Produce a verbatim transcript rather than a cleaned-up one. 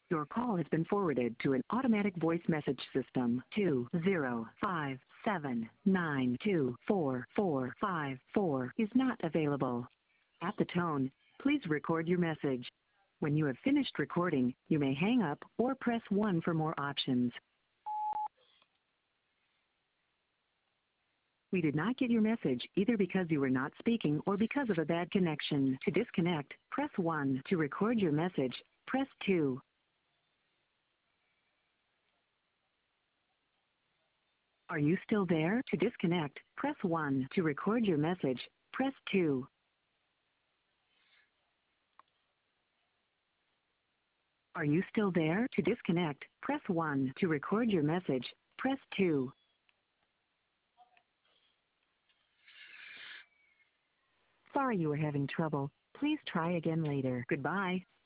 Your call has been forwarded to an automatic voice message system. two zero five seven nine two four four five four is not available. At the tone, please record your message. When you have finished recording, you may hang up or press one for more options. We did not get your message either because you were not speaking or because of a bad connection. To disconnect, press one. To record your message, press two. Are you still there? To disconnect, press one. To record your message, press two. Are you still there? To disconnect, press one. To record your message, press two. Sorry you are having trouble. Please try again later. Goodbye.